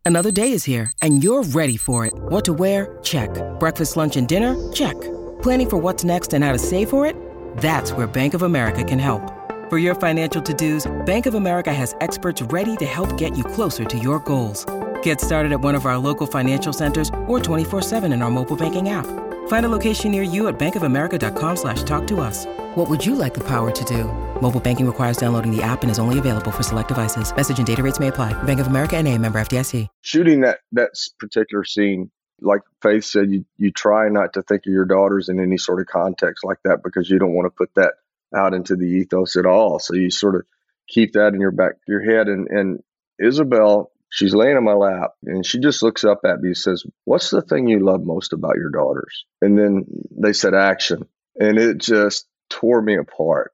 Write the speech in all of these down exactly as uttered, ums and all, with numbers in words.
Another day is here, and you're ready for it. What to wear? Check. Breakfast, lunch, and dinner? Check. Planning for what's next and how to save for it? That's where Bank of America can help. For your financial to-dos, Bank of America has experts ready to help get you closer to your goals. Get started at one of our local financial centers or twenty-four seven in our mobile banking app. Find a location near you at bankofamerica.com slash talk to us. What would you like the power to do? Mobile banking requires downloading the app and is only available for select devices. Message and data rates may apply. Bank of America N A, member F D I C. Shooting that, that particular scene, like Faith said, you, you try not to think of your daughters in any sort of context like that because you don't want to put that out into the ethos at all. So you sort of keep that in your back of your head. And, and Isabel, she's laying in my lap and she just looks up at me and says, "What's the thing you love most about your daughters?" And then they said action. And it just tore me apart.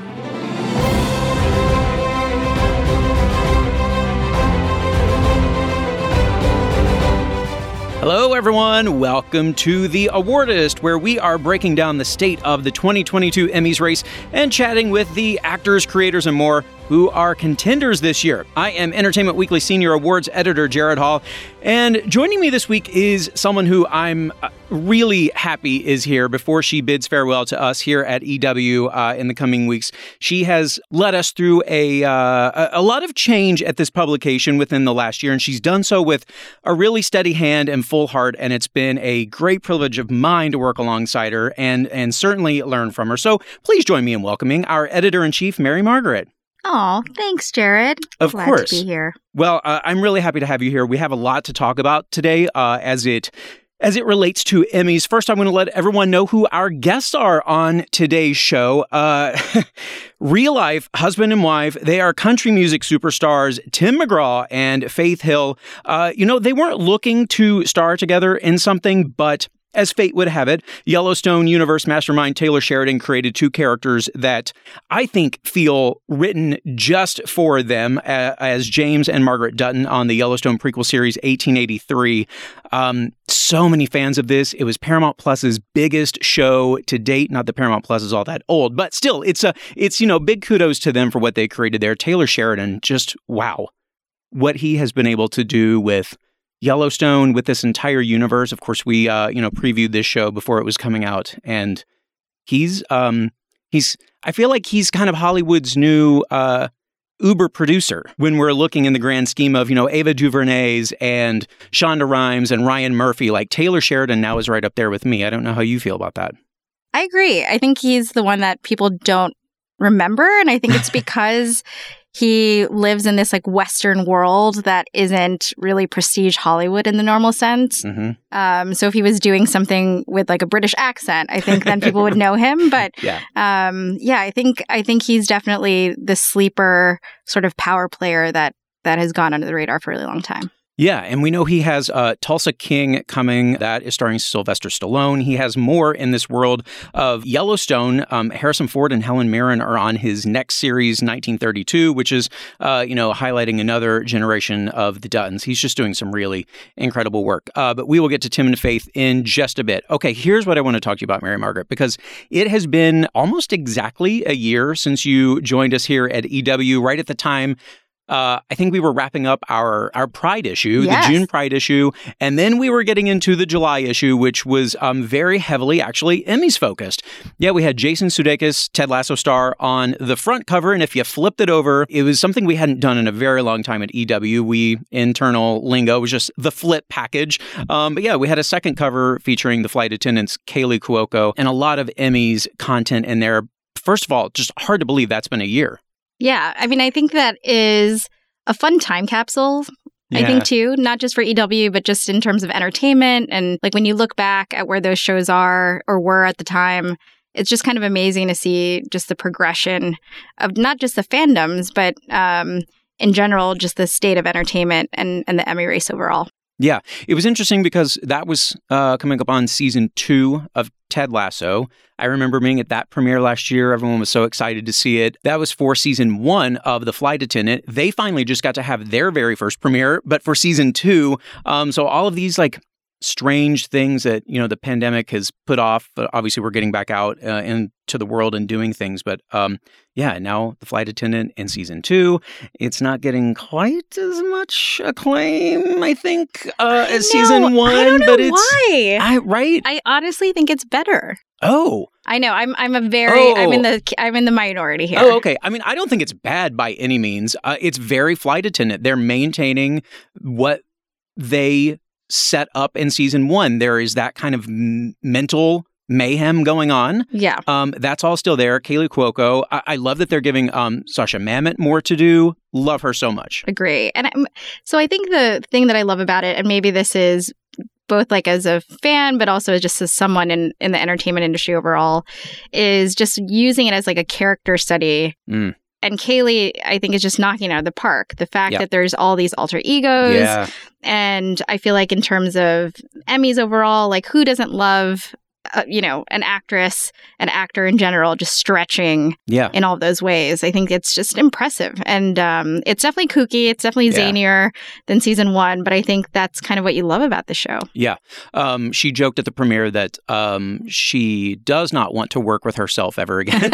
Hello, everyone. Welcome to The Awardist, where we are breaking down the state of the twenty twenty-two Emmys race and chatting with the actors, creators, and more who are contenders this year. I am Entertainment Weekly Senior Awards Editor Jared Hall, and joining me this week is someone who I'm really happy is here before she bids farewell to us here at E W uh, in the coming weeks. She has led us through a, uh, a lot of change at this publication within the last year, and she's done so with a really steady hand and full heart, and it's been a great privilege of mine to work alongside her and, and certainly learn from her. So please join me in welcoming our Editor-in-Chief, Mary Margaret. Oh, thanks, Jared. Of Glad course. to be here. Well, uh, I'm really happy to have you here. We have a lot to talk about today uh, as it as it relates to Emmys. First, I'm going to let everyone know who our guests are on today's show. Uh, real life husband and wife. They are country music superstars Tim McGraw and Faith Hill. Uh, you know, they weren't looking to star together in something, but as fate would have it, Yellowstone universe mastermind Taylor Sheridan created two characters that I think feel written just for them, uh, as James and Margaret Dutton on the Yellowstone prequel series eighteen eighty-three. Um, so many fans of this. It was Paramount Plus's biggest show to date. Not that Paramount Plus is all that old, but still, it's a, it's you know, big kudos to them for what they created there. Taylor Sheridan, just wow, what he has been able to do with Yellowstone, with this entire universe. Of course, we uh, you know previewed this show before it was coming out, and he's um he's I feel like he's kind of Hollywood's new uh, Uber producer when we're looking in the grand scheme of you know Ava DuVernay's and Shonda Rhimes and Ryan Murphy. Like Taylor Sheridan now is right up there with me. I don't know how you feel about that. I agree. I think he's the one that people don't remember, and I think it's because he lives in this like Western world that isn't really prestige Hollywood in the normal sense. Mm-hmm. Um, so if he was doing something with like a British accent, I think then people would know him. But yeah, um, yeah, I think I think he's definitely the sleeper sort of power player that that has gone under the radar for a really long time. Yeah, and we know he has uh, Tulsa King coming. That is starring Sylvester Stallone. He has more in this world of Yellowstone. Um, Harrison Ford and Helen Mirren are on his next series, nineteen thirty-two, which is, uh, you know, highlighting another generation of the Duttons. He's just doing some really incredible work. Uh, but we will get to Tim and Faith in just a bit. Okay, here's what I want to talk to you about, Mary Margaret, because it has been almost exactly a year since you joined us here at E W, right at the time Uh, I think we were wrapping up our, our Pride issue, yes. the June Pride issue, and then we were getting into the July issue, which was um, very heavily actually Emmys focused. Yeah, we had Jason Sudeikis, Ted Lasso star, on the front cover, and if you flipped it over, it was something we hadn't done in a very long time at E W. We, internal lingo, was just the flip package. Um, but yeah, we had a second cover featuring the flight attendants, Kaylee Cuoco, and a lot of Emmys content in there. First of all, just hard to believe that's been a year. Yeah, I mean, I think that is a fun time capsule, yeah. I think, too, not just for E W, but just in terms of entertainment. And like when you look back at where those shows are or were at the time, it's just kind of amazing to see just the progression of not just the fandoms, but um, in general, just the state of entertainment and, and the Emmy race overall. Yeah, it was interesting because that was uh, coming up on season two of Ted Lasso. I remember being at that premiere last year. Everyone was so excited to see it. That was for season one of The Flight Attendant. They finally just got to have their very first premiere, but for season two. Um, so all of these like strange things that, you know, the pandemic has put off. But obviously, we're getting back out uh, into the world and doing things. But um, yeah, now The Flight Attendant in season two, it's not getting quite as much acclaim, I think, uh, as know. season one. I don't know but it's, why. I, right? I honestly think it's better. Oh. I know. I'm I'm a very Oh. I'm in the I'm in the minority here. Oh, okay. I mean, I don't think it's bad by any means. Uh, it's very Flight Attendant. They're maintaining what they set up in season one. There is that kind of m- mental mayhem going on. Yeah. Um, that's all still there. Kaylee Cuoco. I, I love that they're giving um, Sasha Mamet more to do. Love her so much. Agree. And I'm, so I think the thing that I love about it, and maybe this is both like as a fan, but also just as someone in, in the entertainment industry overall, is just using it as like a character study. Mm. And Kaylee, I think, is just knocking it out of the park. The fact Yeah. that there's all these alter egos. Yeah. And I feel like in terms of Emmys overall, like who doesn't love, uh, you know, an actress, an actor in general, just stretching Yeah. in all of those ways. I think it's just impressive. And um, it's definitely kooky. It's definitely Yeah. zanier than season one. But I think that's kind of what you love about the show. Yeah. Um, she joked at the premiere that um, she does not want to work with herself ever again.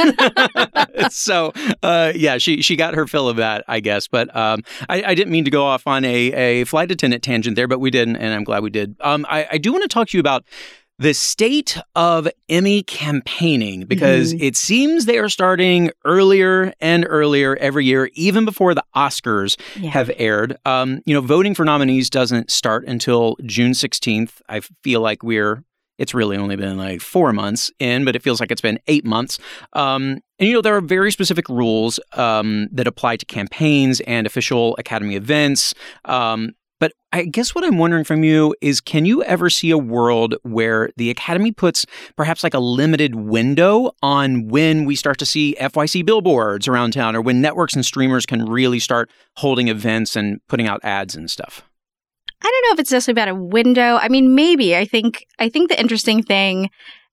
so, uh, yeah, she she got her fill of that, I guess. But um, I, I didn't mean to go off on a, a flight attendant tangent there, but we didn't, and I'm glad we did. Um, I, I do want to talk to you about the state of Emmy campaigning, because Mm-hmm. it seems they are starting earlier and earlier every year, even before the Oscars Yeah. have aired. Um, you know, voting for nominees doesn't start until June sixteenth. I feel like we're, it's really only been like four months in, but it feels like it's been eight months. Um, and, you know, there are very specific rules um, that apply to campaigns and official Academy events. Um, But I guess what I'm wondering from you is, can you ever see a world where the Academy puts perhaps like a limited window on when we start to see F Y C billboards around town, or when networks and streamers can really start holding events and putting out ads and stuff? I don't know if it's necessarily about a window. I mean, maybe. I think I think the interesting thing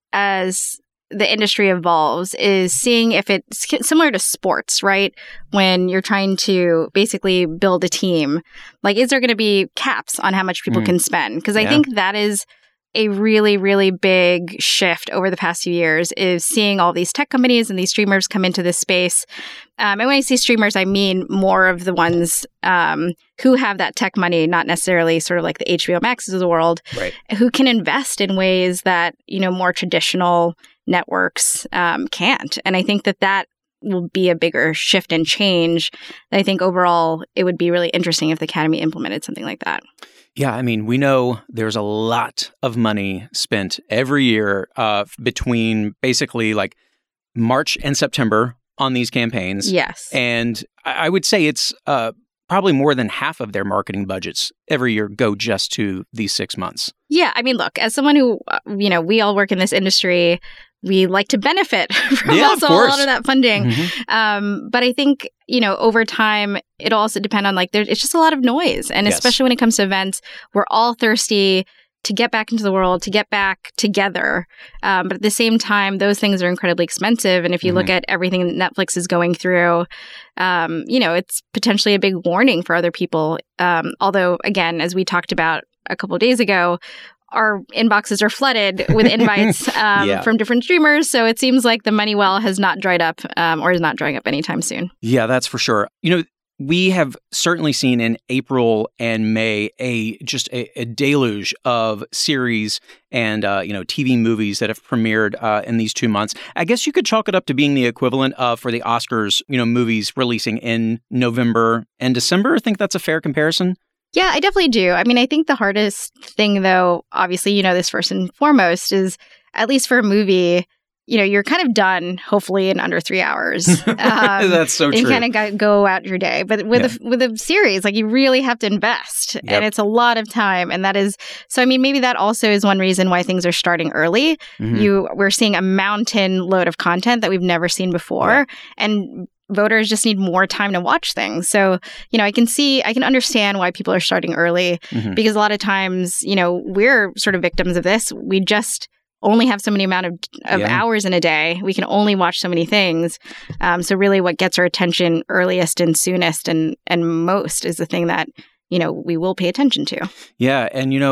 as the industry evolves is seeing if it's similar to sports, right? When you're trying to basically build a team, like, is there going to be caps on how much people Mm. can spend? Because I Yeah. think that is a really, really big shift over the past few years, is seeing all these tech companies and these streamers come into this space. Um, and when I say streamers, I mean more of the ones um, who have that tech money, not necessarily sort of like the H B O Maxes of the world, Right. who can invest in ways that, you know, more traditional networks um, can't. And I think that that will be a bigger shift and change. I think overall, it would be really interesting if the Academy implemented something like that. Yeah, I mean, we know there's a lot of money spent every year uh, between basically like March and September on these campaigns. Yes. And I I would say it's uh, probably more than half of their marketing budgets every year go just to these six months. Yeah. I mean, look, as someone who, uh, you know, we all work in this industry, we like to benefit from Yeah, of also a course. lot of that funding. Mhm. Um, but I think, you know, over time, it'll also depend on like, there, it's just a lot of noise. And Yes. especially when it comes to events, we're all thirsty to get back into the world, to get back together. Um, but at the same time, those things are incredibly expensive. And if you look Mm-hmm. at everything that Netflix is going through, um, you know, it's potentially a big warning for other people. Um, although, again, as we talked about a couple of days ago, our inboxes are flooded with invites um, Yeah. from different streamers. So it seems like the money well has not dried up um, or is not drying up anytime soon. Yeah, that's for sure. You know, we have certainly seen in April and May a just a, a deluge of series and uh, you know, T V movies that have premiered uh, in these two months. I guess you could chalk it up to being the equivalent of, for the Oscars, you know, movies releasing in November and December. I think that's a fair comparison. Yeah, I definitely do. I mean, I think the hardest thing, though, obviously, you know, this first and foremost is, at least for a movie, you know, you're kind of done, hopefully, in under three hours. Um, That's so and you true. kind of go, go out your day. But with Yeah. a, with a series, like, you really have to invest, Yep. and it's a lot of time. And that is so. I mean, maybe that also is one reason why things are starting early. Mhm. You we're seeing a mountain load of content that we've never seen before, and voters just need more time to watch things. So, you know, I can see, I can understand why people are starting early, Mhm. because a lot of times, you know, we're sort of victims of this. We just only have so many amount of, of Yeah. hours in a day. We can only watch so many things. Um, so really what gets our attention earliest and soonest and, and most is the thing that, you know, we will pay attention to. Yeah, and you know,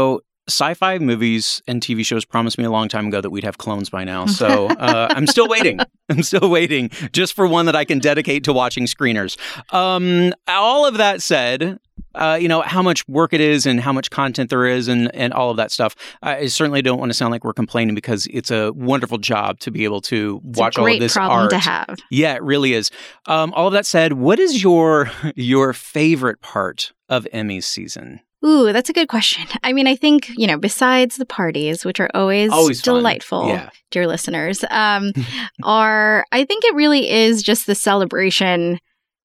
sci-fi movies and T V shows promised me a long time ago that we'd have clones by now. So uh, I'm still waiting. I'm still waiting just for one that I can dedicate to watching screeners. Um, all of that said, uh, you know, how much work it is and how much content there is and, and all of that stuff. I certainly don't want to sound like we're complaining because it's a wonderful job to be able to it's watch a all great of this problem art. to have. Yeah, it really is. Um, all of that said, what is your your favorite part of Emmys season? Ooh, that's a good question. I mean, I think, you know, besides the parties, which are always, Always fun. delightful, Yeah. dear listeners, um, are, I think it really is just the celebration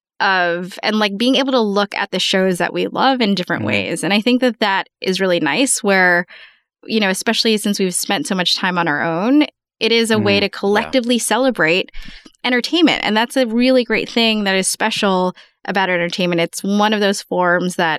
of, and like being able to look at the shows that we love in different Mhm. ways. And I think that that is really nice where, you know, especially since we've spent so much time on our own, it is a way Mhm. to collectively celebrate entertainment. And that's a really great thing that is special about entertainment. It's one of those forms that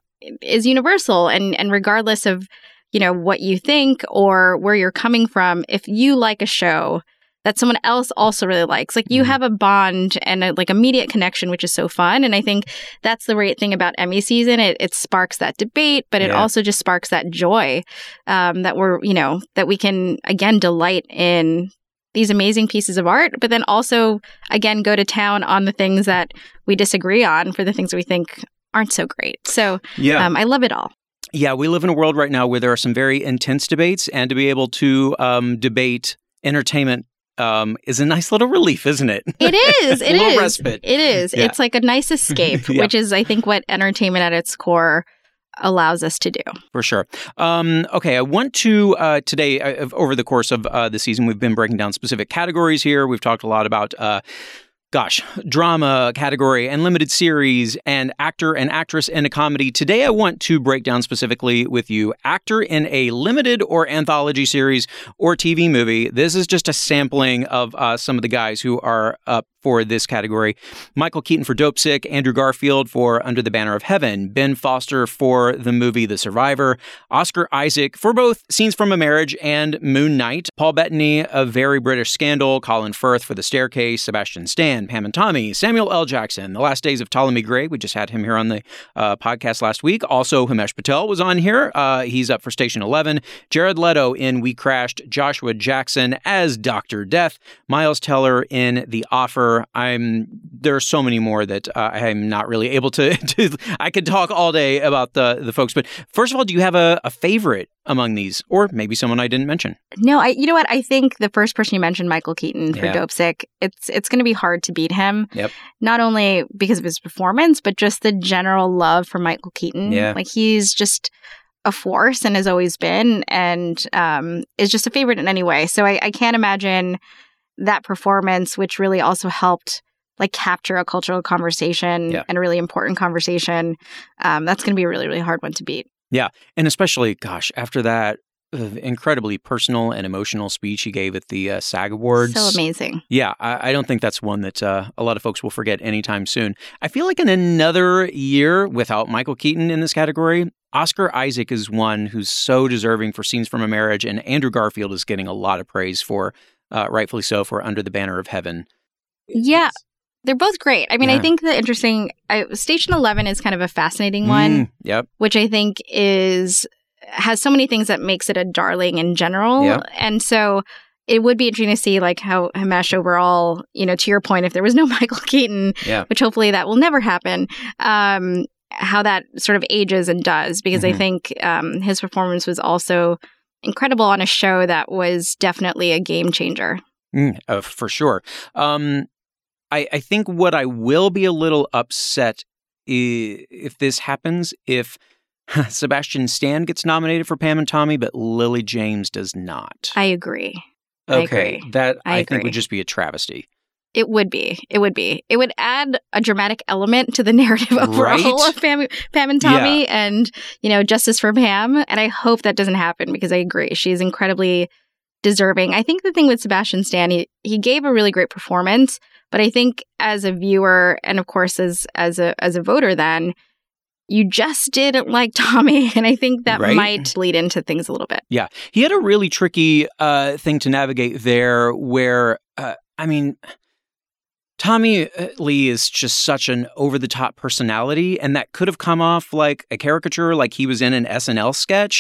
is universal, and and regardless of, you know, what you think or where you're coming from, if you like a show that someone else also really likes, like you Mhm. have a bond and a like immediate connection, which is so fun. And I think that's the great thing about Emmy season. It, it sparks that debate, but it Yeah. also just sparks that joy um, that we're, you know, that we can again delight in these amazing pieces of art, but then also again go to town on the things that we disagree on for the things we think aren't so great. So Yeah. um, I love it all. Yeah, we live in a world right now where there are some very intense debates, and to be able to um, debate entertainment um, is a nice little relief, isn't it? It is. It a little is. respite. It is. Yeah. It's like a nice escape, Yeah. which is, I think, what entertainment at its core allows us to do. For sure. Um, okay, I want to, uh, today, uh, over the course of uh, the season, we've been breaking down specific categories here. We've talked a lot about, uh, gosh, drama category and limited series and actor and actress in a comedy. Today, I want to break down specifically with you actor in a limited or anthology series or T V movie. This is just a sampling of uh, some of the guys who are up for this category. Michael Keaton for Dopesick, Andrew Garfield for Under the Banner of Heaven, Ben Foster for the movie The Survivor, Oscar Isaac for both Scenes from a Marriage and Moon Knight, Paul Bettany of Very British Scandal, Colin Firth for The Staircase, Sebastian Stan, Pam and Tommy, Samuel L. Jackson, The Last Days of Ptolemy Gray. We just had him here on the uh, podcast last week. Also, Himesh Patel was on here. Uh, he's up for Station eleven. Jared Leto in We Crashed, Joshua Jackson as Doctor Death, Miles Teller in The Offer. I'm there are so many more that uh, I'm not really able to, to. I could talk all day about the the folks, but first of all, do you have a, a favorite among these, or maybe someone I didn't mention? No, I. You know what? I think the first person you mentioned, Michael Keaton for Yeah. Dopesick, it's it's going to be hard to beat him. Yep. Not only because of his performance, but just the general love for Michael Keaton. Yeah. Like he's just a force and has always been, and um, is just a favorite in any way. So I, I can't imagine that performance, which really also helped like capture a cultural conversation Yeah. and a really important conversation. Um, that's going to be a really, really hard one to beat. Yeah, and especially, gosh, after that uh, incredibly personal and emotional speech he gave at the uh, SAG Awards. So amazing. Yeah, I, I don't think that's one that uh, a lot of folks will forget anytime soon. I feel like in another year without Michael Keaton in this category, Oscar Isaac is one who's so deserving for Scenes from a Marriage, and Andrew Garfield is getting a lot of praise for, uh, rightfully so, for Under the Banner of Heaven. Yeah. They're both great. I mean, Yeah. I think the interesting I, Station eleven is kind of a fascinating one, Mm, yep. which I think is has so many things that makes it a darling in general. Yeah. And so it would be interesting to see like how Himesh overall, you know, to your point, if there was no Michael Keaton, Yeah. which hopefully that will never happen, um, how that sort of ages and does, because I Mhm. think um, his performance was also incredible on a show that was definitely a game changer. Mm, uh, for sure. Um, I, I think what I will be a little upset i- if this happens, if Sebastian Stan gets nominated for Pam and Tommy, but Lily James does not. I agree. I okay, agree. that I I, think agree. would just be a travesty. It would be. It would be. It would add a dramatic element to the narrative overall Right? of Pam, Pam and Tommy and, you know, justice for Pam. And I hope that doesn't happen because I agree. She's incredibly deserving. I think the thing with Sebastian Stan, he, he gave a really great performance, but I think as a viewer and of course as as a as a voter then, you just didn't like Tommy. And I think that Right? might lead into things a little bit. Yeah, he had a really tricky uh, thing to navigate there where, uh, I mean, Tommy Lee is just such an over-the-top personality, and that could have come off like a caricature, like he was in an S N L sketch.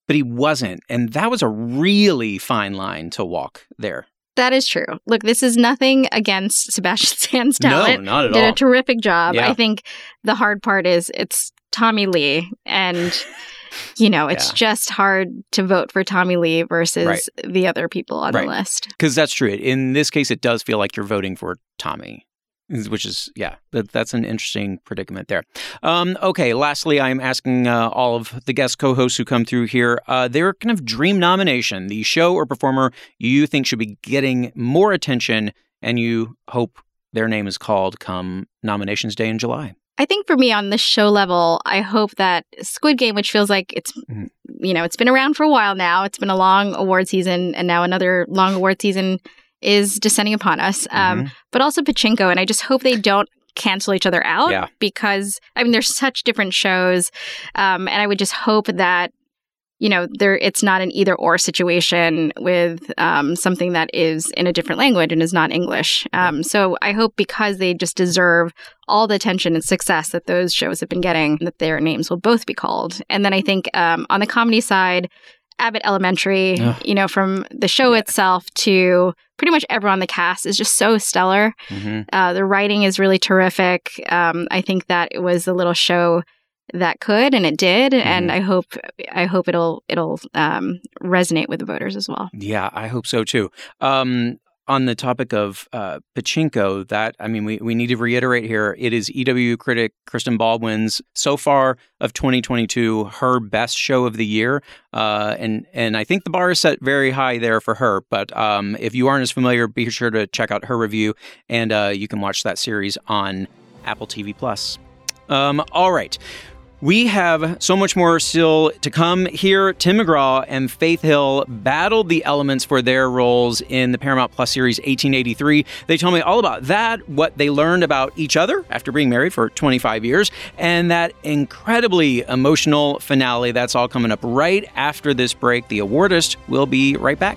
but he wasn't. And that was a really fine line to walk there. That is true. Look, this is nothing against Sebastian Stan's talent. No, not at Did all. a terrific job. Yeah. I think the hard part is it's Tommy Lee, and you know, it's Yeah. just hard to vote for Tommy Lee versus Right. the other people on Right. the list. Because that's true. In this case, it does feel like you're voting for Tommy, which is, yeah, that, that's an interesting predicament there. Um, okay, lastly, I'm asking uh, all of the guest co-hosts who come through here, uh, their kind of dream nomination, the show or performer you think should be getting more attention and you hope their name is called come nominations day in July. I think for me on the show level, I hope that Squid Game, which feels like it's, Mhm. you know, it's been around for a while now. It's been a long award season, and now another long award season is descending upon us. Um, Mhm. but also Pachinko, and I just hope they don't cancel each other out Yeah. because, I mean, there's such different shows, um, and I would just hope that, you know, there it's not an either or situation with um, something that is in a different language and is not English. Um, so I hope because they just deserve all the attention and success that those shows have been getting, that their names will both be called. And then I think um, on the comedy side, Abbott Elementary, Ugh. you know, from the show Yeah. itself to pretty much everyone on the cast is just so stellar. Mm-hmm. Uh, the writing is really terrific. Um, I think that it was a little show that could, and it did, Mm-hmm. and I hope I hope it'll it'll um, resonate with the voters as well. Yeah, I hope so too. Um, on the topic of uh, Pachinko, that, I mean, we, we need to reiterate here, it is E W critic Kristen Baldwin's, so far of twenty twenty-two, her best show of the year. Uh, and, and I think the bar is set very high there for her. But um, if you aren't as familiar, be sure to check out her review, and uh, you can watch that series on Apple T V Plus. Um, all right. We have so much more still to come here. Tim McGraw and Faith Hill battled the elements for their roles in the Paramount Plus series eighteen eighty-three. They told me all about that, what they learned about each other after being married for twenty-five years, and that incredibly emotional finale. That's all coming up right after this break. The Awardist will be right back.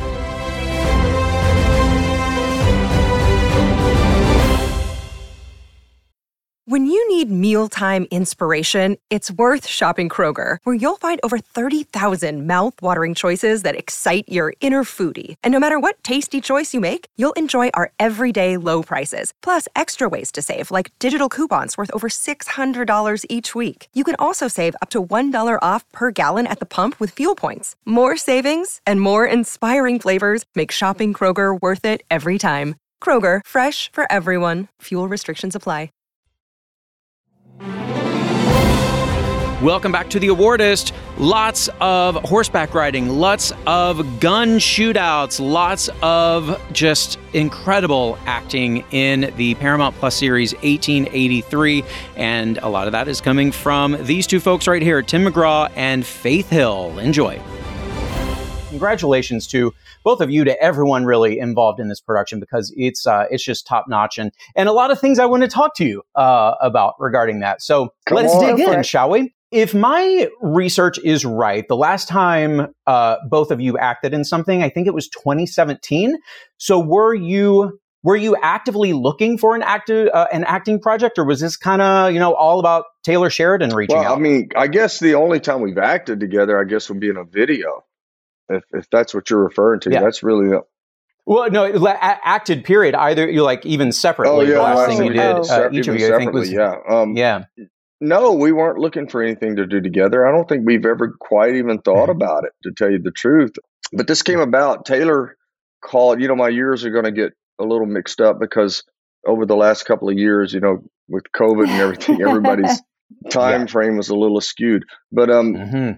When you need mealtime inspiration, it's worth shopping Kroger, where you'll find over thirty thousand mouth-watering choices that excite your inner foodie. And no matter what tasty choice you make, you'll enjoy our everyday low prices, plus extra ways to save, like digital coupons worth over six hundred dollars each week. You can also save up to one dollar off per gallon at the pump with fuel points. More savings and more inspiring flavors make shopping Kroger worth it every time. Kroger, fresh for everyone. Fuel restrictions apply. Welcome back to The Awardist. Lots of horseback riding, lots of gun shootouts, lots of just incredible acting in the Paramount Plus series eighteen eighty-three. And a lot of that is coming from these two folks right here, Tim McGraw and Faith Hill. Enjoy. Congratulations to both of you, to everyone really involved in this production, because it's uh, it's just top notch, and and a lot of things I want to talk to you uh, about regarding that. So Come let's on, dig in, Frank. shall we? If my research is right, the last time uh, both of you acted in something, I think it was twenty seventeen. So were you were you actively looking for an active uh, an acting project, or was this kind of, you know, all about Taylor Sheridan reaching Well, out? I mean, I guess the only time we've acted together, I guess, would be in a video. If if that's what you're referring to, Yeah. that's really the, Well, no, la- a- acted period. Either you like even separately. oh yeah, the last well, thing we you did did, uh, sep- each of even you, I think was separately, yeah. Um, yeah. No, we weren't looking for anything to do together. I don't think we've ever quite even thought about it, to tell you the truth. But this came about. Taylor called. You know, my years are going to get a little mixed up because over the last couple of years, you know, with COVID and everything, everybody's time Yeah. frame was a little skewed. But um. hmm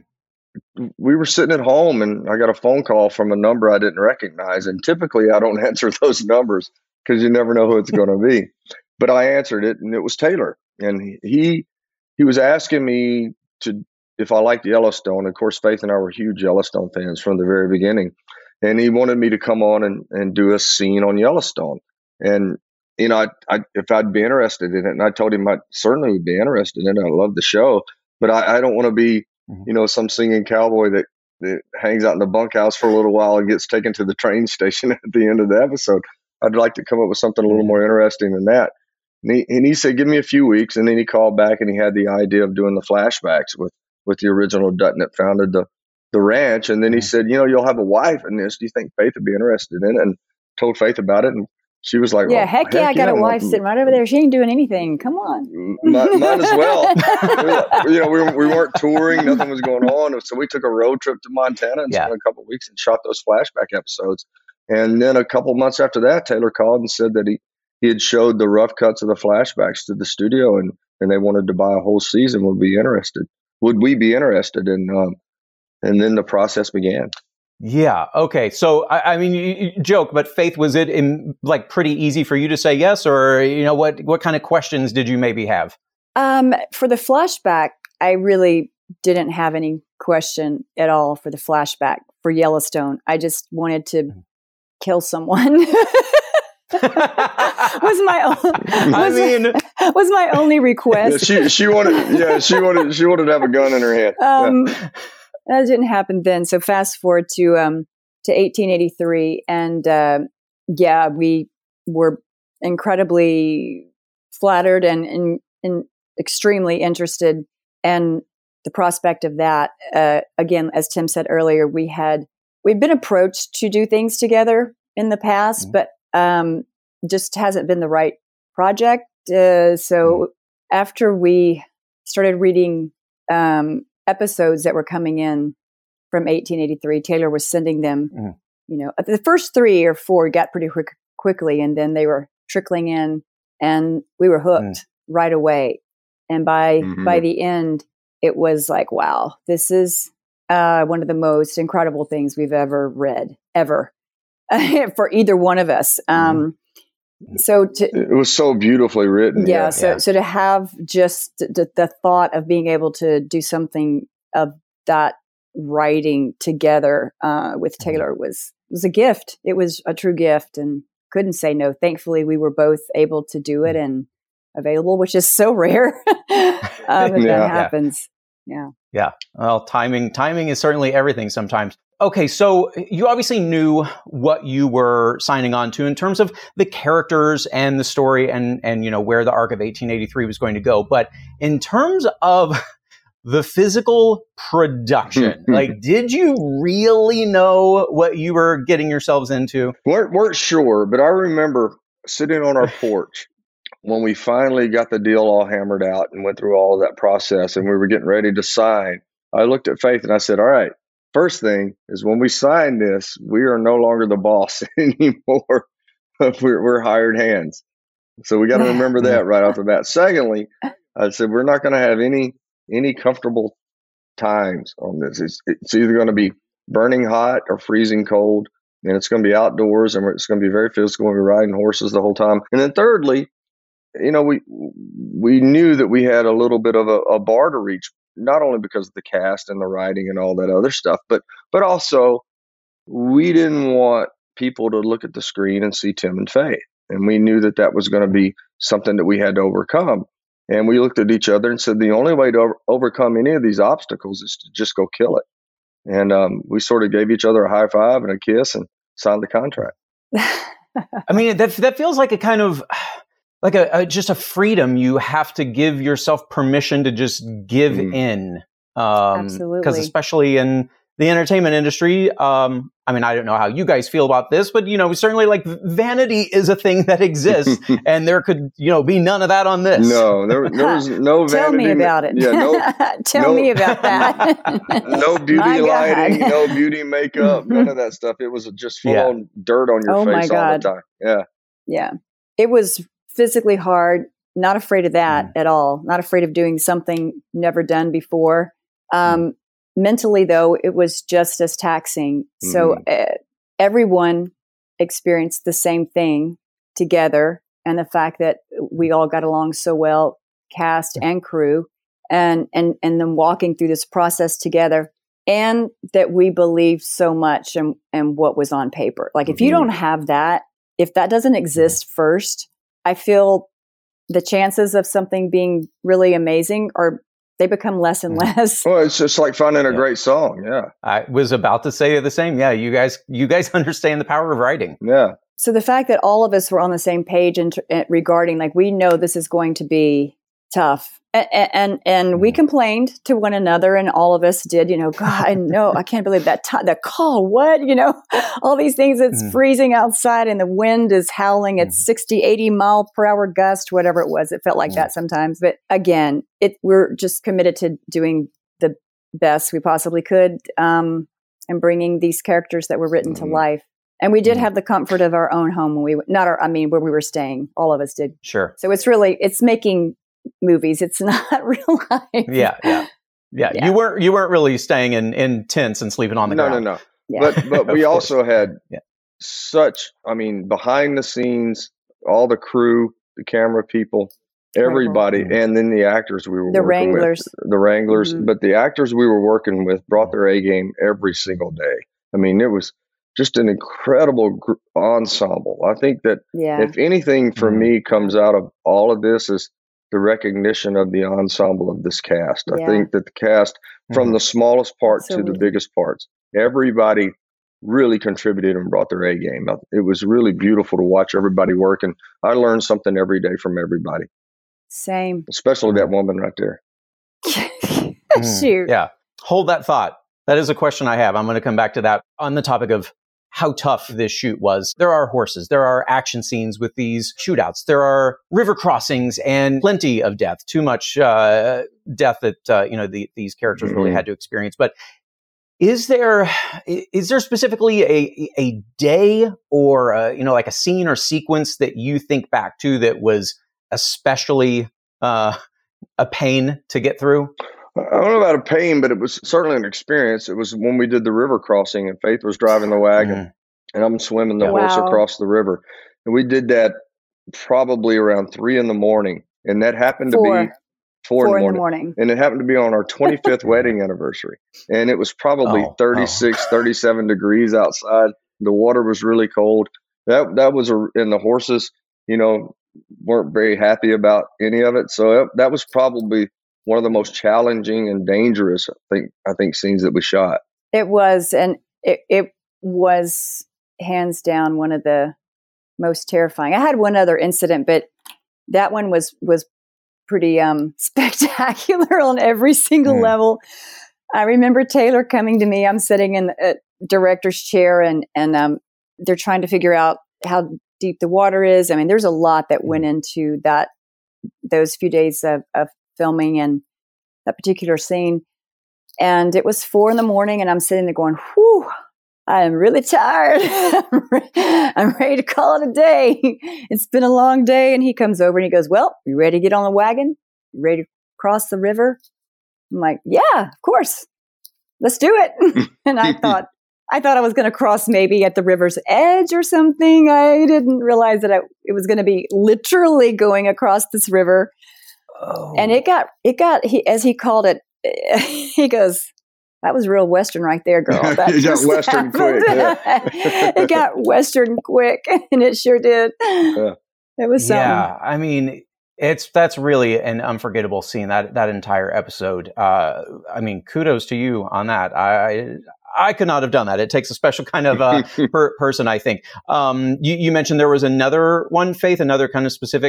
we were sitting at home and I got a phone call from a number I didn't recognize. And typically I don't answer those numbers because you never know who it's going to be. But I answered it and it was Taylor. And he he was asking me to if I liked Yellowstone. Of course, Faith and I were huge Yellowstone fans from the very beginning. And he wanted me to come on and, and do a scene on Yellowstone. And, you know, I, I, if I'd be interested in it, and I told him I certainly would be interested in it. I love the show, but I, I don't want to be, you know, some singing cowboy that, that hangs out in the bunkhouse for a little while and gets taken to the train station at the end of the episode. I'd like to come up with something a little more interesting than that. And he, and he said, give me a few weeks. And then he called back and he had the idea of doing the flashbacks with, with the original Dutton that founded the, the ranch. And then he said, you know, you'll have a wife in this. Do you think Faith would be interested in it? And told Faith about it. And she was like, yeah, well, heck, heck yeah, I got yeah, a wife well, sitting right over there. She ain't doing anything. Come on. Might, might as well. You know, we, we weren't touring. Nothing was going on. So we took a road trip to Montana and yeah. spent a couple of weeks and shot those flashback episodes. And then a couple months after that, Taylor called and said that he, he had showed the rough cuts of the flashbacks to the studio, and, and they wanted to buy a whole season. Would be interested? Would we be interested? And um, and then the process began. Yeah. Okay. So, I, I mean, you, you joke, but Faith, was it in, like pretty easy for you to say yes, or, you know, what, what kind of questions did you maybe have? Um, for the flashback, I really didn't have any question at all for the flashback for Yellowstone. I just wanted to kill someone. was my own, was, I mean, was my only request. Yeah, she she wanted yeah she wanted she wanted to have a gun in her hand. Um, yeah. That didn't happen then. So fast forward to um to eighteen eighty-three, and uh, yeah, we were incredibly flattered and, and and extremely interested, and the prospect of that. Uh, again, as Tim said earlier, we had we'd been approached to do things together in the past, mm-hmm. but um, just hasn't been the right project. Uh, so mm-hmm. after we started reading um, episodes that were coming in from eighteen eighty-three, Taylor was sending them, mm-hmm. you know, the first three or four got pretty quick, quickly, and then they were trickling in, and we were hooked mm-hmm. right away. And by mm-hmm. by the end, it was like, wow, this is uh, one of the most incredible things we've ever read, ever. For either one of us. Um, so to, it was so beautifully written. Yeah. yeah. So, yeah. so to have just the, the thought of being able to do something of that writing together uh, with Taylor was, was a gift. It was a true gift, and couldn't say no. Thankfully, we were both able to do it and available, which is so rare um, that yeah. that happens. Yeah. Yeah. Well, timing, timing is certainly everything sometimes. Okay, so you obviously knew what you were signing on to in terms of the characters and the story and, and you know, where the arc of eighteen eighty-three was going to go. But in terms of the physical production, like, did you really know what you were getting yourselves into? Weren't, weren't sure, but I remember sitting on our porch when we finally got the deal all hammered out and went through all of that process and we were getting ready to sign. I looked at Faith and I said, all right, first thing is when we sign this, we are no longer the boss anymore. we're, we're hired hands. So we got to remember that right off the bat. Secondly, I said, we're not going to have any, any comfortable times on this. It's, it's either going to be burning hot or freezing cold, and it's going to be outdoors, and it's going to be very physical. We're riding horses the whole time. And then thirdly, you know, we, we knew that we had a little bit of a, a bar to reach, not only because of the cast and the writing and all that other stuff, but but also we didn't want people to look at the screen and see Tim and Faith. And we knew that that was going to be something that we had to overcome. And we looked at each other and said, the only way to over- overcome any of these obstacles is to just go kill it. And um, we sort of gave each other a high five and a kiss and signed the contract. I mean, that that feels like a kind of... Like a, a just a freedom. You have to give yourself permission to just give mm. in. Um, Absolutely. Because especially in the entertainment industry, um, I mean, I don't know how you guys feel about this, but, you know, certainly like vanity is a thing that exists, and there could, you know, be none of that on this. No, there, there was no vanity. Tell me about it. Yeah, no, Tell no, me about that. No beauty lighting, no beauty makeup, none of that stuff. It was just full yeah. on dirt on your oh face my all God. the time. Yeah. Yeah. It was physically hard, not afraid of that mm. at all, not afraid of doing something never done before. Um, mm. Mentally, though, it was just as taxing. Mm. So uh, everyone experienced the same thing together. And the fact that we all got along so well, cast and crew, and, and, and then walking through this process together, and that we believed so much in, in what was on paper. Like, if you don't have that, if that doesn't exist first, I feel the chances of something being really amazing are, they become less and less. Well, it's just like finding a yeah. great song. Yeah. I was about to say the same. Yeah. You guys, you guys understand the power of writing. Yeah. So the fact that all of us were on the same page in, in regarding, like, we know this is going to be tough And, and and we complained to one another, and all of us did. You know, God, I know, I can't believe that t- that call. What, you know, all these things. It's mm. freezing outside, and the wind is howling at mm. sixty, eighty mile per hour gust, whatever it was. It felt like mm. that sometimes. But again, it we're just committed to doing the best we possibly could, um, and bringing these characters that were written mm. to life. And we did mm. have the comfort of our own home when we not our. I mean, where we were staying. All of us did. Sure. So it's really it's making movies. It's not real life. Yeah, yeah, yeah. yeah. You weren't you weren't really staying in, in tents and sleeping on the no, ground. No, no, no. Yeah. But but we course. also had yeah. such. I mean, behind the scenes, all the crew, the camera people, everybody, mm-hmm. and then the actors we were the working Wranglers, with, the Wranglers. Mm-hmm. But the actors we were working with brought their A game every single day. I mean, it was just an incredible gr- ensemble. I think that yeah. if anything for mm-hmm. me comes out of all of this is the recognition of the ensemble of this cast. Yeah. I think that the cast, from mm-hmm. the smallest part Absolutely. to the biggest parts, everybody really contributed and brought their A game. It was really beautiful to watch everybody work, and I learned something every day from everybody. Same. Especially that woman right there. Shoot. Yeah. Hold that thought. That is a question I have. I'm going to come back to that on the topic of how tough this shoot was. There are horses. There are action scenes with these shootouts. There are river crossings and plenty of death. Too much uh, death that uh, you know the, these characters mm-hmm. really had to experience. But is there is there specifically a a day or a, you know like a scene or sequence that you think back to that was especially uh, a pain to get through? I don't know about a pain, but it was certainly an experience. It was when we did the river crossing and Faith was driving the wagon mm. and I'm swimming the wow. horse across the river. And we did that probably around three in the morning. And that happened to four. be four, four in, the in the morning. And it happened to be on our twenty-fifth wedding anniversary. And it was probably oh, thirty-six, oh. thirty-seven degrees outside. The water was really cold. That, that was, a, and the horses, you know, weren't very happy about any of it. So it, that was probably one of the most challenging and dangerous, I think, I think scenes that we shot. It was, and it, it was hands down one of the most terrifying. I had one other incident, but that one was was pretty um, spectacular on every single mm. level. I remember Taylor coming to me. I'm sitting in the uh, director's chair, and and um, they're trying to figure out how deep the water is. I mean, there's a lot that went into that those few days of, of filming and that particular scene. And it was four in the morning and I'm sitting there going, whew, I am really tired. I'm ready to call it a day. It's been a long day. And he comes over and he goes, well, you ready to get on the wagon? You ready to cross the river? I'm like, yeah, of course. Let's do it. And I thought, I thought I was going to cross maybe at the river's edge or something. I didn't realize that I, it was going to be literally going across this river. Oh. And it got, it got, he, as he called it, he goes, that was real Western right there, girl. That you got Western quick. Yeah. It got Western quick, and it sure did. Yeah. It was something. Yeah, I mean, it's that's really an unforgettable scene, that that entire episode. Uh, I mean, kudos to you on that. I I could not have done that. It takes a special kind of uh, per- person, I think. Um, you, you mentioned there was another one, Faith, another kind of specific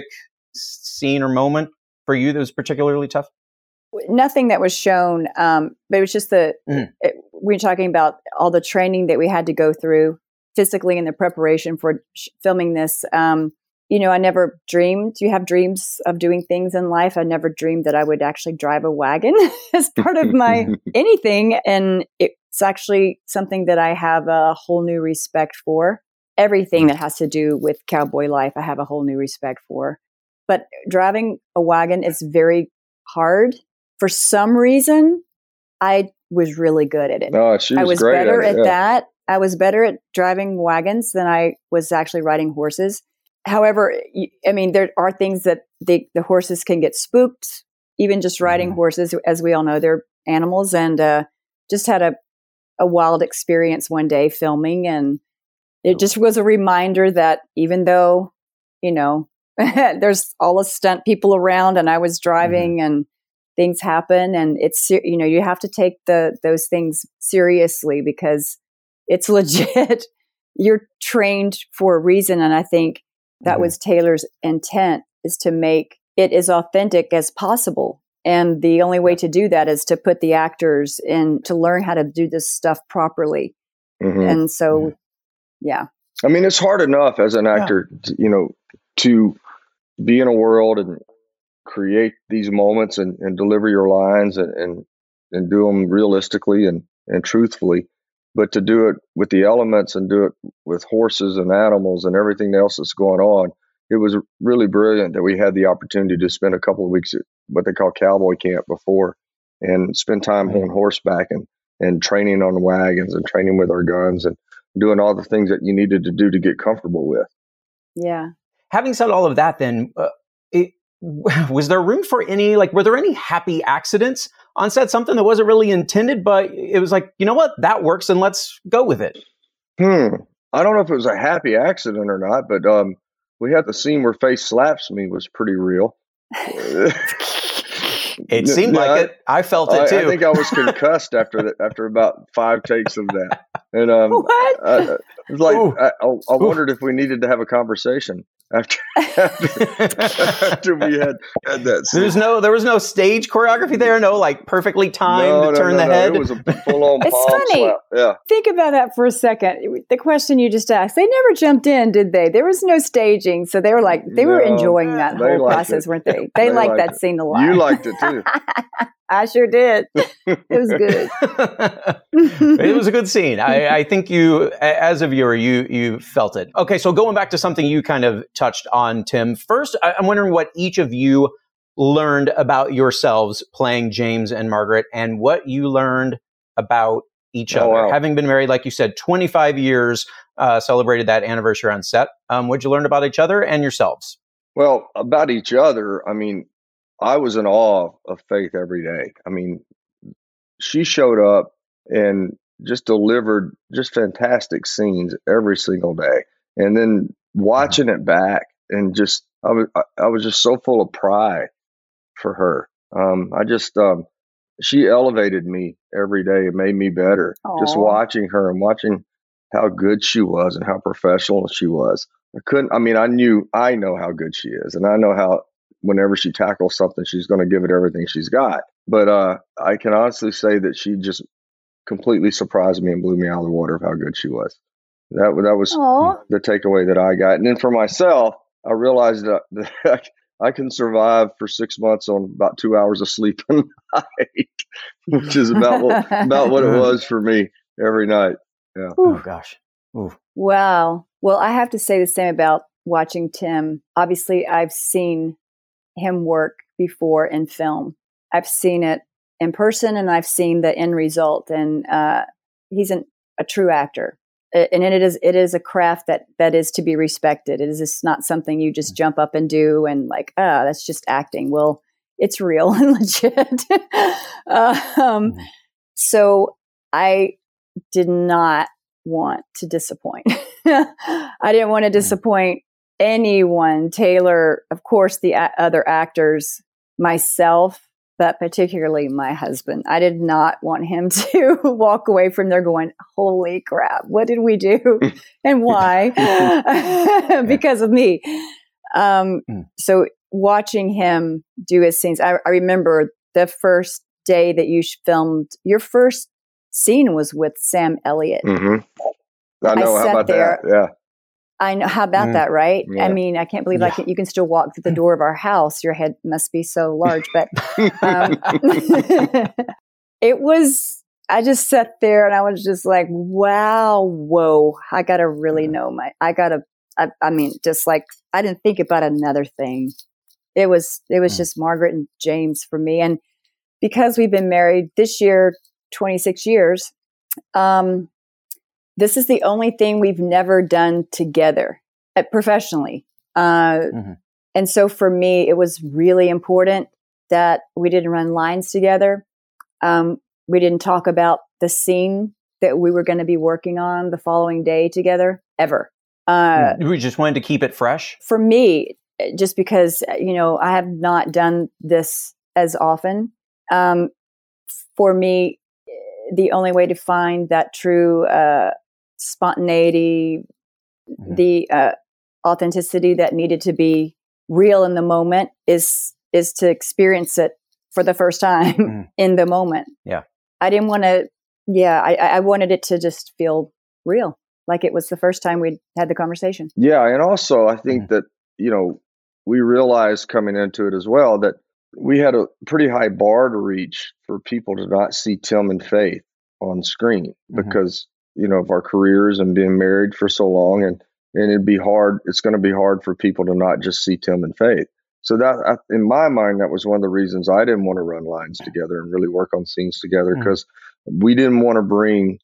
scene or moment for you that was particularly tough? Nothing that was shown, um, but it was just the, mm. it, we were talking about all the training that we had to go through physically in the preparation for sh- filming this. Um, you know, I never dreamed, you have dreams of doing things in life. I never dreamed that I would actually drive a wagon as part of my anything. And it's actually something that I have a whole new respect for. Everything that has to do with cowboy life, I have a whole new respect for. But driving a wagon is very hard. For some reason, I was really good at it. No, she was I was great better at, at yeah. that. I was better at driving wagons than I was actually riding horses. However, I mean, there are things that the, the horses can get spooked, even just riding mm. horses. As we all know, they're animals. And uh, just had a, a wild experience one day filming. And it just was a reminder that even though, you know, there's all the stunt people around and I was driving mm. and things happen, and it's, you know, you have to take the those things seriously because it's legit. You're trained for a reason. And I think that mm-hmm. was Taylor's intent, is to make it as authentic as possible. And the only way to do that is to put the actors in, to learn how to do this stuff properly. Mm-hmm. And so, mm-hmm. yeah. I mean, it's hard enough as an actor, yeah. to, you know, to be in a world and create these moments and, and deliver your lines and, and, and do them realistically and, and truthfully. But to do it with the elements and do it with horses and animals and everything else that's going on, it was really brilliant that we had the opportunity to spend a couple of weeks at what they call cowboy camp before and spend time on horseback and, and training on wagons and training with our guns and doing all the things that you needed to do to get comfortable with. Yeah. Having said all of that, then, uh, it, was there room for any, like, were there any happy accidents on set? Something that wasn't really intended, but it was like, you know what, that works and let's go with it. Hmm. I don't know if it was a happy accident or not, but um, we had the scene where Faith slaps me was pretty real. It seemed yeah, like I, it. I felt it I, too. I think I was concussed after that, after about five takes of that. And um, what? I, it was like I, I wondered if we needed to have a conversation after after, after we had, had that scene. There's no, there was no stage choreography there. No, like perfectly timed no, to no, turn no, the no. head. It was a full on. It's funny. Slap. Yeah. Think about that for a second. The question you just asked. They never jumped in, did they? There was no staging, so they were like they no, were enjoying that whole process, it. weren't they? They, they liked, liked that it. scene a lot. You liked it too. I sure did. It was good. It was a good scene. I, I think you, as a viewer, you you felt it. Okay, so going back to something you kind of touched on, Tim. First, I'm wondering what each of you learned about yourselves playing James and Margaret, and what you learned about each oh, other. Wow. Having been married, like you said, twenty-five years, uh, celebrated that anniversary on set. Um, what'd you learn about each other and yourselves? Well, about each other, I mean, I was in awe of Faith every day. I mean, she showed up and just delivered just fantastic scenes every single day. And then watching it back and just, I was, I was just so full of pride for her. Um, I just, um, she elevated me every day and made me better. Aww. Just watching her and watching how good she was and how professional she was. I couldn't, I mean, I knew, I know how good she is, and I know how whenever she tackles something, she's going to give it everything she's got. But uh, I can honestly say that she just completely surprised me and blew me out of the water of how good she was. That, that was Aww. The takeaway that I got. And then for myself, I realized that, that I can survive for six months on about two hours of sleep a night, which is about what, about what it was for me every night. Yeah. Oh, gosh. Ooh. Wow. Well, I have to say the same about watching Tim. Obviously, I've seen him work before in film. I've seen it in person, and I've seen the end result. And uh, he's an, a true actor, and it is it is a craft that that is to be respected. It is just not something you just jump up and do and like, ah, oh, that's just acting. Well, it's real and legit. um, so I did not want to disappoint. I didn't want to disappoint anyone. Taylor, of course, the a- other actors, myself, but particularly my husband. I did not want him to walk away from there going, holy crap, what did we do and why? Because of me. Um, mm. So watching him do his scenes, I, I remember the first day that you filmed, your first scene was with Sam Elliott. Mm-hmm. I know. I How about there, that? Yeah. I know. How about mm. that, right? Yeah. I mean, I can't believe yeah. I can, you can still walk through the door of our house. Your head must be so large. But um, it was, I just sat there and I was just like, wow, whoa, I got to really know my, I got to, I, I mean, just like, I didn't think about another thing. It was, it was mm. just Margaret and James for me. And because we've been married this year, twenty-six years, um, this is the only thing we've never done together uh, professionally. Uh, mm-hmm. And so for me, it was really important that we didn't run lines together. Um, we didn't talk about the scene that we were going to be working on the following day together, ever. Uh, we just wanted to keep it fresh? For me, just because, you know, I have not done this as often. Um, for me, the only way to find that true uh, spontaneity, mm-hmm. the uh, authenticity that needed to be real in the moment is is to experience it for the first time mm. in the moment. Yeah. I didn't want to, yeah, I, I wanted it to just feel real, like it was the first time we'd had the conversation. Yeah. And also, I think mm. that, you know, we realized coming into it as well that we had a pretty high bar to reach for people to not see Tim and Faith on screen mm-hmm. because, you know, of our careers and being married for so long. And, and it'd be hard. It's going to be hard for people to not just see Tim and Faith. So that, in my mind, that was one of the reasons I didn't want to run lines together and really work on scenes together, because mm-hmm. we didn't want to bring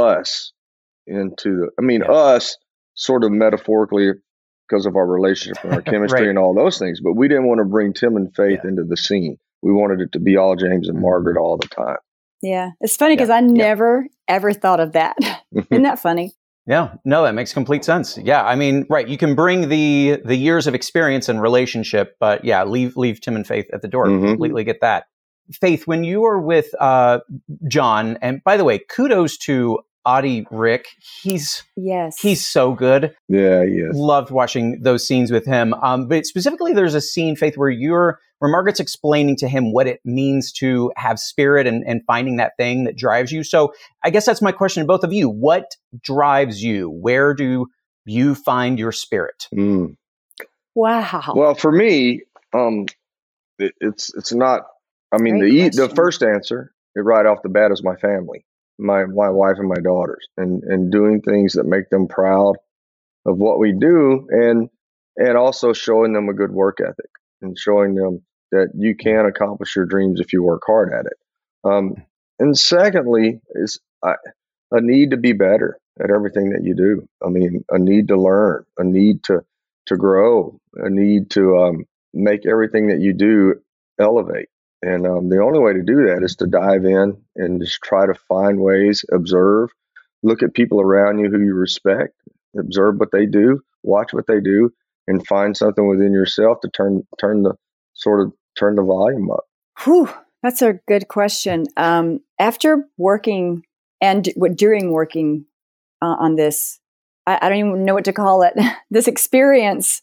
us into the, I mean, yeah. us sort of metaphorically because of our relationship and our chemistry right. and all those things, but we didn't want to bring Tim and Faith yeah. into the scene. We wanted it to be all James and Margaret all the time. Yeah. It's funny because yeah. I never, yeah. ever thought of that. Isn't that funny? Yeah, no, that makes complete sense. Yeah, I mean, right. You can bring the the years of experience and relationship, but yeah, leave leave Tim and Faith at the door. Mm-hmm. Completely get that. Faith, when you were with uh, John, and by the way, kudos to Audie Rick. He's yes, he's so good. Yeah, yes. Loved watching those scenes with him. Um, but specifically, there's a scene, Faith, where you're where Margaret's explaining to him what it means to have spirit and, and finding that thing that drives you. So I guess that's my question to both of you. What drives you? Where do you find your spirit? Mm. Wow. Well, for me, um, it, it's it's not. I mean, Great the question. the first answer right off the bat is my family. My my wife and my daughters, and, and doing things that make them proud of what we do, and and also showing them a good work ethic and showing them that you can accomplish your dreams if you work hard at it. Um, and secondly is I, a need to be better at everything that you do. I mean, a need to learn, a need to to grow, a need to um, make everything that you do elevate. And um, the only way to do that is to dive in and just try to find ways, observe, look at people around you who you respect, observe what they do, watch what they do, and find something within yourself to turn turn the sort of turn the volume up. Whew, that's a good question. Um, after working and d- during working uh, on this, I, I don't even know what to call it. This experience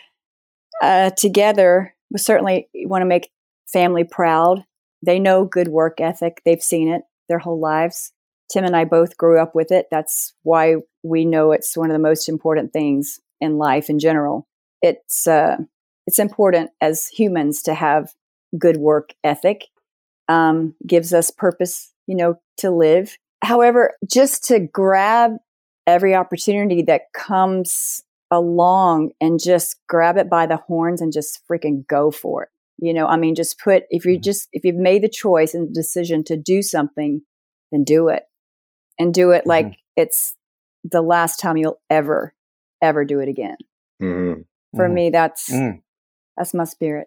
uh, together, we certainly want to make family proud. They know good work ethic. They've seen it their whole lives. Tim and I both grew up with it. That's why we know it's one of the most important things in life in general. It's uh, it's important as humans to have good work ethic. Um, gives us purpose, you know, to live. However, just to grab every opportunity that comes along and just grab it by the horns and just freaking go for it. You know, I mean, just put, if you just, if you've made the choice and the decision to do something, then do it. And do it like mm-hmm. it's the last time you'll ever, ever do it again. Mm-hmm. For mm-hmm. me, that's, mm. that's my spirit.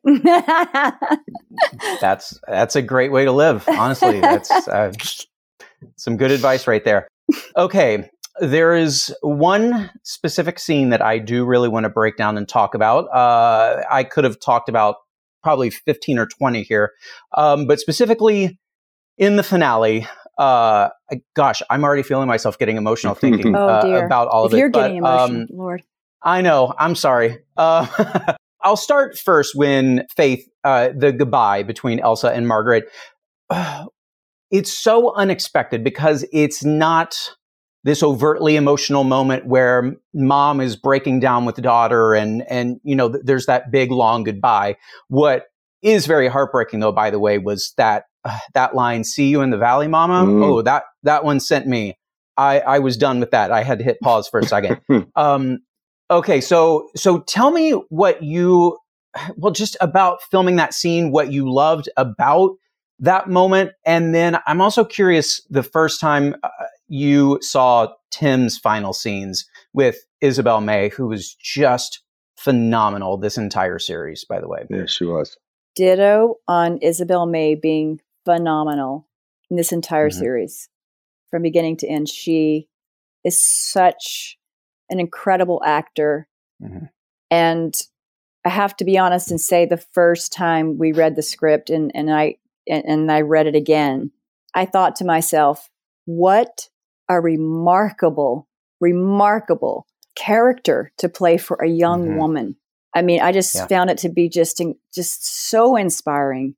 that's, that's a great way to live. Honestly, that's uh, some good advice right there. Okay. There is one specific scene that I do really want to break down and talk about. Uh, I could have talked about probably fifteen or twenty here. Um, but specifically in the finale, uh, I, gosh, I'm already feeling myself getting emotional thinking oh, uh, about all if of it. You're getting but, emotional, um, Lord. I know. I'm sorry. Uh, I'll start first when Faith, uh, the goodbye between Elsa and Margaret. Uh, it's so unexpected because it's not this overtly emotional moment where mom is breaking down with daughter and, and, you know, th- there's that big, long goodbye. What is very heartbreaking, though, by the way, was that, uh, that line, "See you in the valley, mama." Mm. Oh, that, that one sent me. I, I was done with that. I had to hit pause for a second. um, okay. So, so tell me what you, well, just about filming that scene, what you loved about that moment. And then I'm also curious the first time uh, you saw Tim's final scenes with Isabel May, who was just phenomenal this entire series, by the way. Yeah, she was. Ditto on Isabel May being phenomenal in this entire mm-hmm. series. From beginning to end, she is such an incredible actor. Mm-hmm. And I have to be honest and say the first time we read the script and, and I and, and I read it again, I thought to myself, what a remarkable, remarkable character to play for a young mm-hmm. woman. I mean, I just yeah. found it to be just, just so inspiring.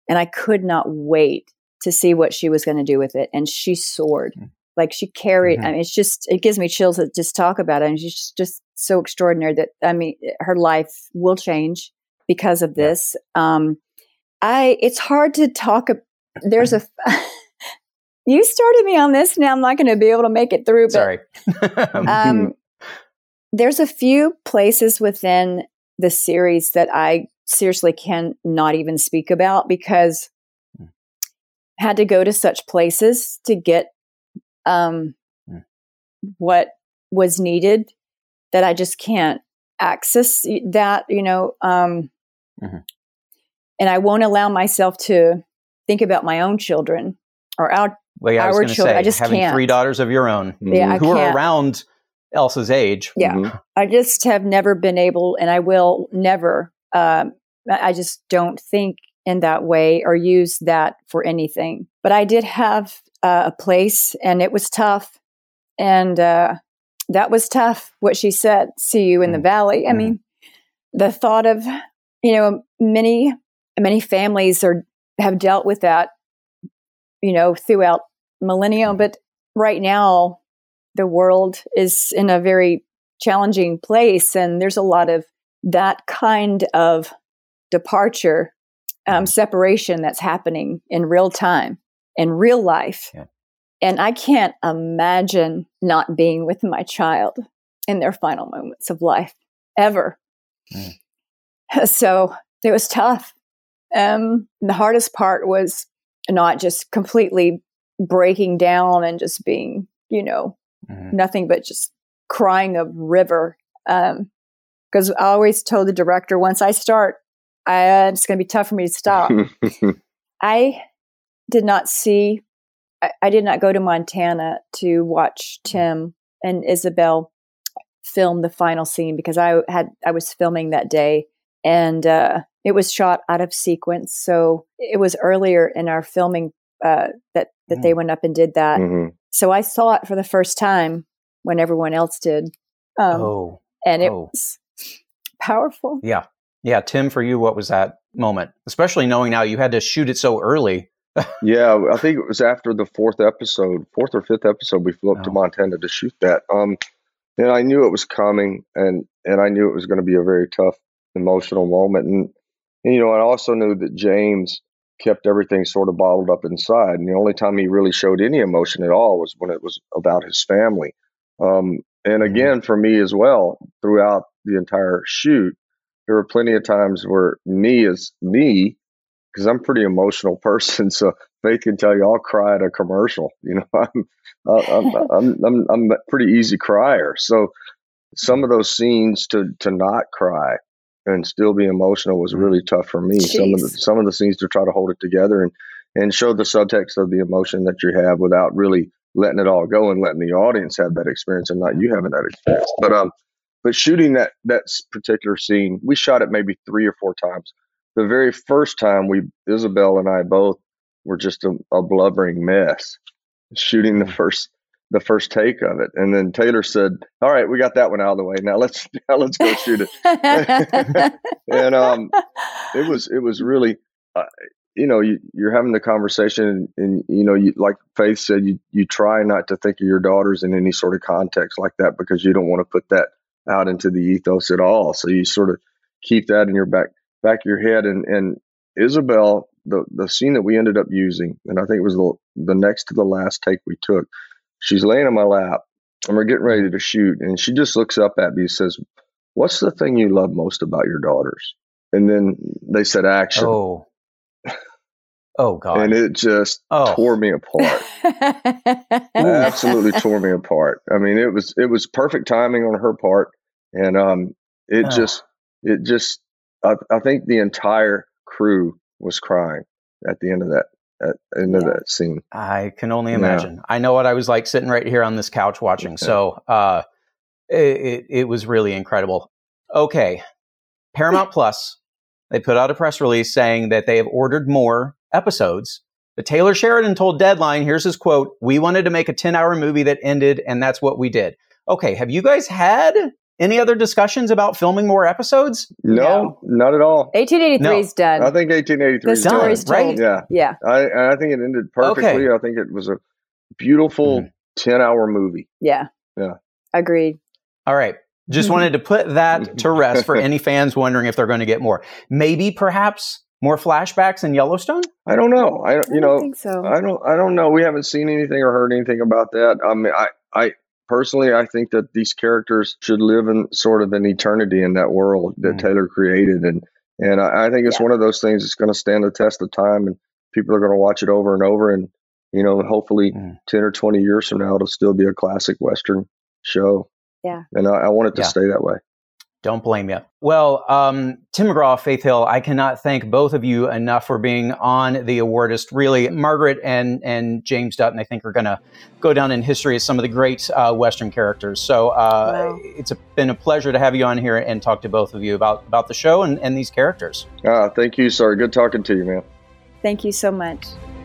And I could not wait to see what she was going to do with it. And she soared. Mm-hmm. Like she carried, mm-hmm. I mean, it's just, it gives me chills to just talk about it. And she's just so extraordinary that, I mean, her life will change because of this. Yeah. Um, I, it's hard to talk. There's a, you started me on this. Now I'm not going to be able to make it through. But, Sorry. um, there's a few places within the series that I seriously can not even speak about because I had to go to such places to get um, mm. what was needed that I just can't access that, you know, um, mm-hmm. and I won't allow myself to think about my own children or our, well, yeah, our I children. Say, I just having can't. three daughters of your own yeah, who I are can't. around Elsa's age. Yeah. Mm-hmm. I just have never been able, and I will never, um, I just don't think in that way or use that for anything. But I did have uh, a place and it was tough. And uh, that was tough, what she said, see you in mm-hmm. the valley. I mm-hmm. mean, the thought of, you know, many, many families are have dealt with that, you know, throughout millennium. But right now, the world is in a very challenging place. And there's a lot of that kind of departure, um, separation that's happening in real time, in real life. Yeah. And I can't imagine not being with my child in their final moments of life, ever. Mm. So it was tough. Um, the hardest part was not just completely breaking down and just being, you know, mm-hmm. nothing but just crying a river. Um, because I always told the director, once I start, I, uh, it's going to be tough for me to stop. I did not see, I, I did not go to Montana to watch Tim and Isabel film the final scene because I had, I was filming that day and uh, it was shot out of sequence. So it was earlier in our filming uh, that, that mm. they went up and did that. Mm-hmm. So I saw it for the first time when everyone else did. Um, oh. And it oh. was powerful. Yeah. Yeah. Tim, for you, what was that moment? Especially knowing now you had to shoot it so early. Yeah. I think it was after the fourth episode, fourth or fifth episode, we flew up oh. to Montana to shoot that. Um, and I knew it was coming and, and I knew it was going to be a very tough, emotional moment. And, and, you know, I also knew that James kept everything sort of bottled up inside. And the only time he really showed any emotion at all was when it was about his family. Um, and again, for me as well, throughout the entire shoot, there were plenty of times where me as me, because I'm a pretty emotional person, so Faith can tell you I'll cry at a commercial. You know, I'm I'm I'm I'm, I'm a pretty easy crier. So some of those scenes to to not cry and still be emotional was really tough for me. Jeez. Some of the some of the scenes to try to hold it together and and show the subtext of the emotion that you have without really letting it all go and letting the audience have that experience and not you having that experience. But um, but shooting that that particular scene, we shot it maybe three or four times. The very first time, we Isabel and I both were just a, a blubbering mess shooting the first the first take of it, and then Taylor said, "All right, we got that one out of the way. Now let's now let's go shoot it." And um, it was it was really. Uh, You know, you, you're having the conversation and, and you know, you, like Faith said, you, you try not to think of your daughters in any sort of context like that because you don't want to put that out into the ethos at all. So you sort of keep that in your back, back of your head. And, and Isabel, the, the scene that we ended up using, and I think it was the, the next to the last take we took, she's laying on my lap and we're getting ready to shoot. And she just looks up at me and says, "What's the thing you love most about your daughters?" And then they said action. Oh. Oh, God. And it just oh. tore me apart. Absolutely tore me apart. I mean, it was it was perfect timing on her part. And um, it oh. just, it just, I, I think the entire crew was crying at the end of that, at the end yeah. of that scene. I can only imagine. Yeah. I know what I was like sitting right here on this couch watching. Okay. So uh, it, it, it was really incredible. Okay. Paramount Plus, they put out a press release saying that they have ordered more episodes. But Taylor Sheridan told Deadline, here's his quote, "We wanted to make a ten-hour movie that ended, and that's what we did." Okay, have you guys had Any other discussions about filming more episodes? No, no. Not at all. eighteen eighty-three no. is done. I think eighteen eighty-three the is story's done. Told. Yeah. Yeah. I, I think it ended perfectly. Okay. I think it was a beautiful ten-hour mm-hmm. movie. Yeah. Yeah. Agreed. All right. Just wanted to put that to rest for any fans wondering if they're going to get more. Maybe, perhaps, more flashbacks in Yellowstone? I don't know. I, you I know, don't think so. I don't. I don't know. We haven't seen anything or heard anything about that. I mean, I, I personally, I think that these characters should live in sort of an eternity in that world that mm. Taylor created, and and I, I think it's yeah. one of those things that's going to stand the test of time, and people are going to watch it over and over, and you know, hopefully, mm. ten or twenty years from now, it'll still be a classic Western show. Yeah. And I, I want it to yeah. stay that way. Don't blame you. Well, um, Tim McGraw, Faith Hill, I cannot thank both of you enough for being on The Awardist. Really, Margaret and, and James Dutton, I think, are going to go down in history as some of the great uh, Western characters. So uh, wow. it's a, been a pleasure to have you on here and talk to both of you about, about the show and, and these characters. Uh, thank you, sir. Good talking to you, man. Thank you so much.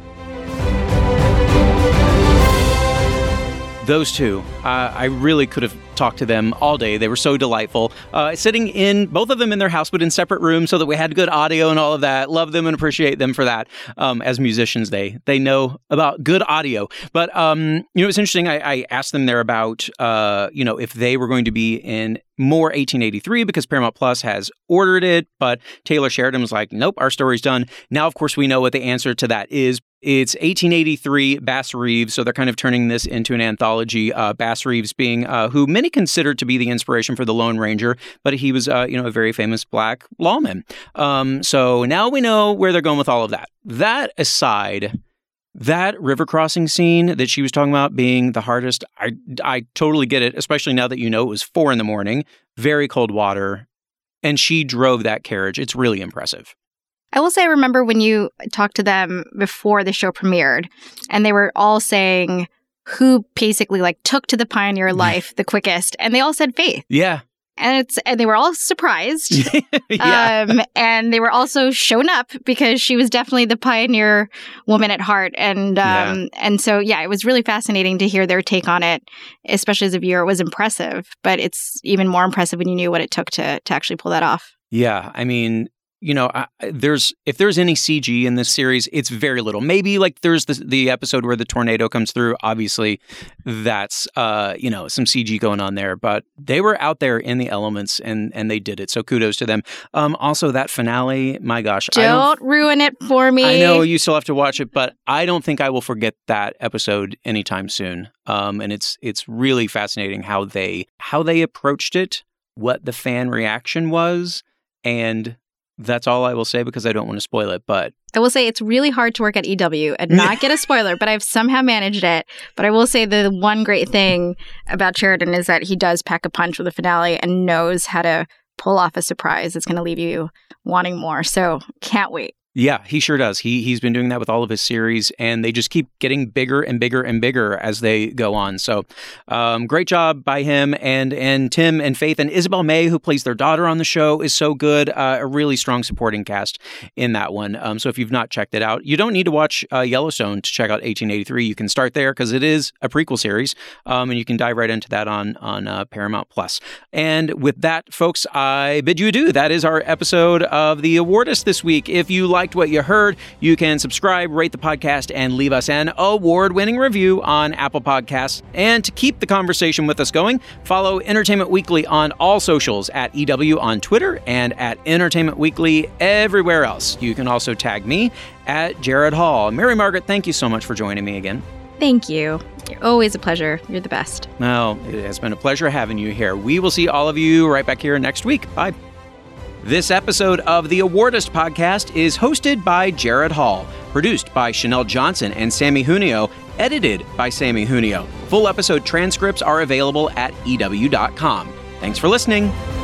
Those two, uh, I really could have talked to them all day. They were so delightful. Uh, sitting in, both of them in their house, but in separate rooms so that we had good audio and all of that. Love them and appreciate them for that. Um, as musicians, they they know about good audio. But, um, you know, it's interesting. I, I asked them there about, uh, you know, if they were going to be in more eighteen eighty-three because Paramount Plus has ordered it. But Taylor Sheridan was like, nope, our story's done. Now, of course, we know what the answer to that is. It's eighteen eighty-three, Bass Reeves, so they're kind of turning this into an anthology. Uh, Bass Reeves being uh, who many consider to be the inspiration for the Lone Ranger, but he was, uh, you know, a very famous black lawman. Um, so now we know where they're going with all of that. That aside, that river crossing scene that she was talking about being the hardest, I I totally get it, especially now that you know it was four in the morning, very cold water, and she drove that carriage. It's really impressive. I will say, I remember when you talked to them before the show premiered, and they were all saying who basically like took to the pioneer life the quickest, and they all said Faith. Yeah. And it's and they were all surprised. yeah. Um, and they were also shown up because she was definitely the pioneer woman at heart. And um, yeah. and so, yeah, it was really fascinating to hear their take on it, especially as a viewer. It was impressive, but it's even more impressive when you knew what it took to to actually pull that off. Yeah. I mean, you know, I, there's if there's any C G in this series, it's very little. Maybe like there's the, the episode where the tornado comes through. Obviously, that's, uh, you know, some C G going on there. But they were out there in the elements and, and they did it. So kudos to them. Um, also, that finale, my gosh. Don't, I don't ruin it for me. I know you still have to watch it, but I don't think I will forget that episode anytime soon. Um, and it's it's really fascinating how they how they approached it, what the fan reaction was, and that's all I will say because I don't want to spoil it, but I will say it's really hard to work at E W and not get a spoiler, but I've somehow managed it. But I will say the one great thing about Sheridan is that he does pack a punch with a finale and knows how to pull off a surprise that's going to leave you wanting more. So can't wait. Yeah, he sure does. He, he's been doing that with all of his series, and they just keep getting bigger and bigger and bigger as they go on. So um, great job by him. And and Tim and Faith and Isabel May, who plays their daughter on the show, is so good. Uh, a really strong supporting cast in that one. Um, so if you've not checked it out, you don't need to watch uh, Yellowstone to check out eighteen eighty-three. You can start there because it is a prequel series, um, and you can dive right into that on, on uh, Paramount Plus. And with that, folks, I bid you adieu. That is our episode of The Awardist this week. If you like what you heard, you can subscribe, rate the podcast, and leave us an award-winning review on Apple Podcasts. And to keep the conversation with us going, follow Entertainment Weekly on all socials at E W on Twitter and at Entertainment Weekly everywhere else. You can also tag me at Jared Hall. Mary Margaret, thank you so much for joining me again. Thank you. You're always a pleasure. You're the best. Well, it has been a pleasure having you here. We will see all of you right back here next week. Bye. This episode of the Awardist podcast is hosted by Jared Hall, produced by Chanel Johnson and Sammy Junio, edited by Sammy Junio. Full episode transcripts are available at E W dot com. Thanks for listening.